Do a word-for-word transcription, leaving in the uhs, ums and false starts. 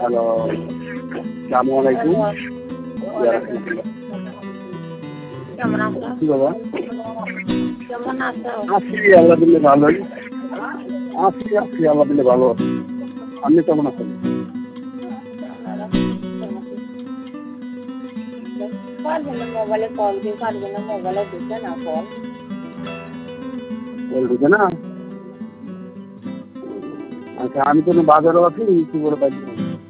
Hello, আসসালামু আলাইকুম। কেমন আছো? কি বাবা? কেমন আছো? আছি আল্লাহ দিলে ভালোই। আছি আছি আল্লাহ দিলে ভালো আছি। আপনি কেমন আছেন? কার জন্য মোবাইলে কল দিয়ে কার জন্য মোবাইলে দিচ্ছে না কল? কল ঢুকে না? আচ্ছা, আমি তো বাজারও আছি, কি করে পাইছি?